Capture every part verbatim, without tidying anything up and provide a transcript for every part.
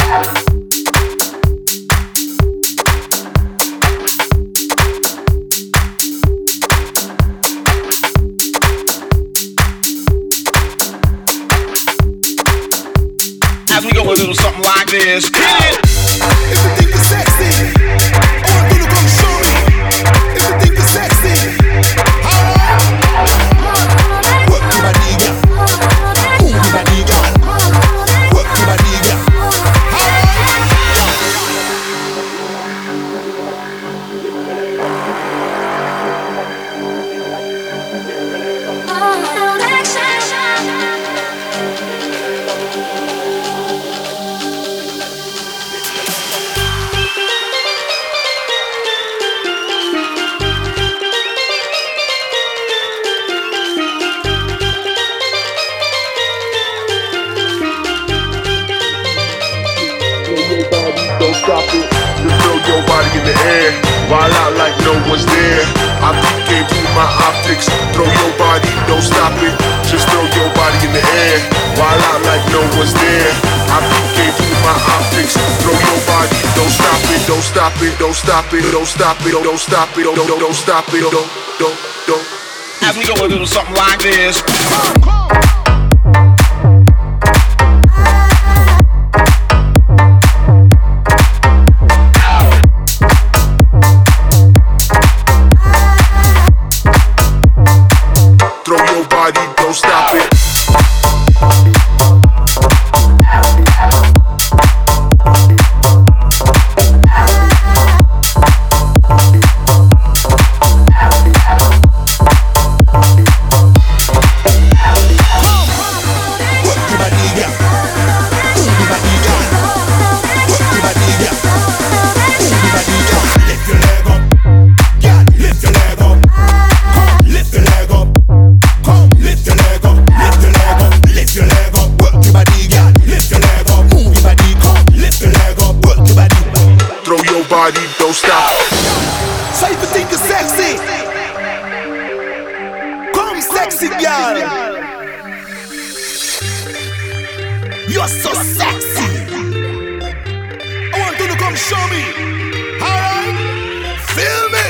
As we go a little something like this. Hit it! If you think you're sexy, I want you to come show me. If you think you're sexy, alright. Work your body, girl. Move your body, girl. Work your body, girl. Don't stop it, just throw your body in the air. While out like no one's there. I came through my optics. Throw your body, don't stop it. Just throw your body in the air. While out like no one's there. I came through my optics. Throw your body, don't stop it, don't stop it, don't stop it, don't stop it, don't stop it, don't don't don't stop it, don't don't don't. As we go a little something like this. Don't stop it. Don't stop. So if you think you're sexy, come sexy girl. You're so sexy. I want you to come show me. Alright? Feel me?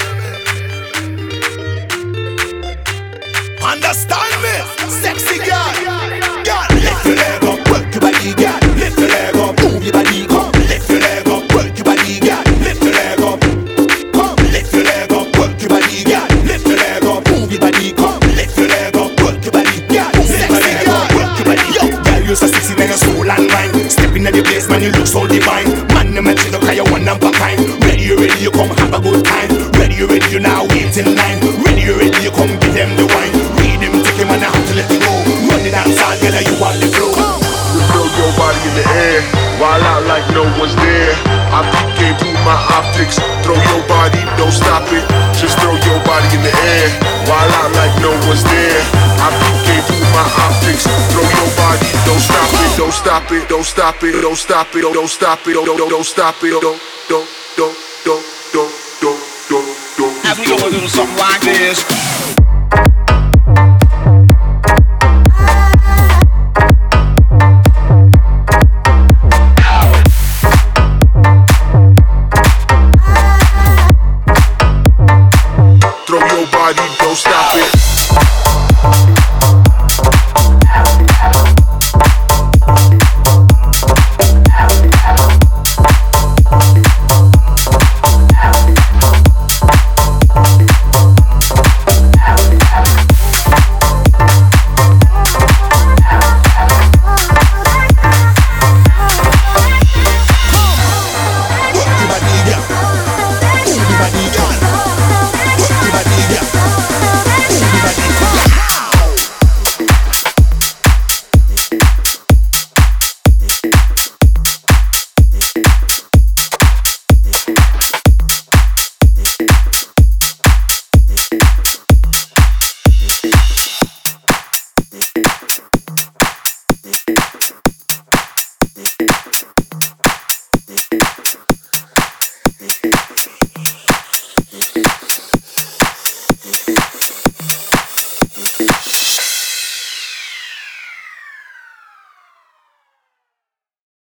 Understand me? Sexy girl. Girl, lift your leg up, work your body, girl. Lift your leg up, move your body, come. Lift your leg up, work your body, girl. Lift your leg up, come. Lift your leg up, work your body, girl. Lift your leg up, move your body, come. Lift your leg up, work your body, girl. Sexy girl, work your body, yo. Girl, you're so sexy, then you're soul and mind. Step in the place, man, you look so divine. Man, you make you look like you're one number kind. Ready, you ready, you come have a good time. Ready, you ready, you now wait in line. Ready, you ready, you come give them the wine. Read him, take him, and I have to let it go. Run the dance all, girl, you want the flow. Just throw your body in the air. While out like no one's there. I came through my optics. Throw your body, don't stop it. Just throw your body in the air. While out like no one's there. I came through my optics. Throw your body, don't stop it, don't stop it, don't stop it, don't stop it, don't stop it, don't don't don't stop it, don't don't don't don't don't don't don't. As we go a little something like this.